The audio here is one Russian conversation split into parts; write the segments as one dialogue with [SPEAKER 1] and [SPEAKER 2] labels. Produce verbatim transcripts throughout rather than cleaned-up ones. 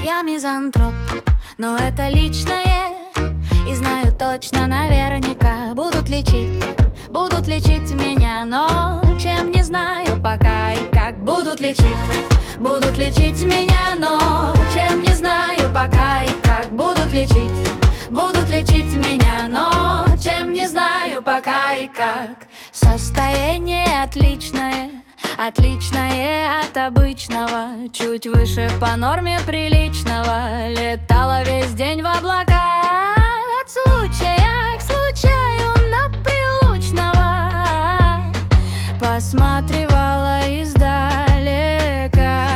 [SPEAKER 1] Я мизантроп, но это личное. И знаю точно, наверняка будут лечить, будут лечить меня, но чем не знаю пока и как будут лечить, будут лечить меня, но чем не знаю пока и как будут лечить, будут лечить меня, но чем не знаю пока и как. Состояние отличное, отличное от обычного, чуть выше по норме приличного. Летала весь день в облаках, от случая к случаю на Прилучного посматривала издалека.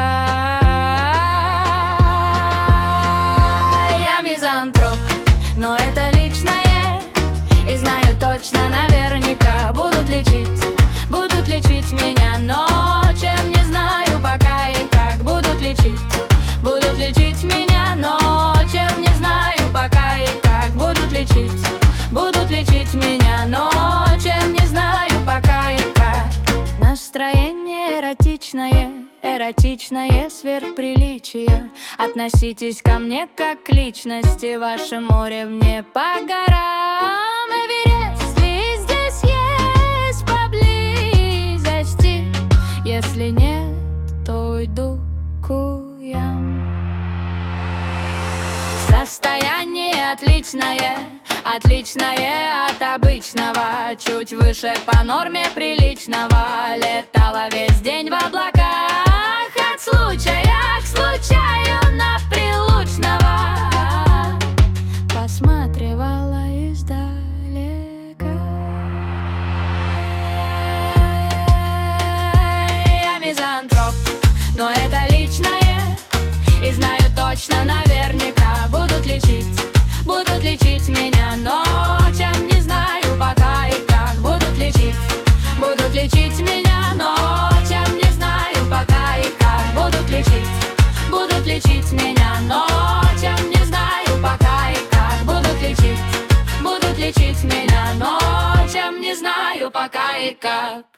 [SPEAKER 1] Я мизантроп, но это личное. И знаю точно, наверняка будут лечить, будут лечить меня, но чем не знаю пока и как будут лечить, будут лечить меня, но чем не знаю пока и как будут лечить, будут лечить меня, но чем не знаю пока и как. Настроение эротичное, эротичное сверхприличие. Относитесь ко мне как к личности, ваше море мне по горам. Эверест ли здесь есть поблизости? Если нет, то уйду к Куям. Состояние отличное, отличное от обычного, чуть выше по норме приличного. Летала весь день в облаках, от случая к случаю на Прилучного посматривала издалека. Я мизантроп, но это личное. И знаю точно, наверняка будут лечить, будут лечить меня, но чем не знаю пока и как будут лечить, будут лечить меня, но чем не знаю пока и как будут лечить, будут лечить меня, но чем не знаю пока и как будут лечить, будут лечить меня, но чем не знаю пока и как.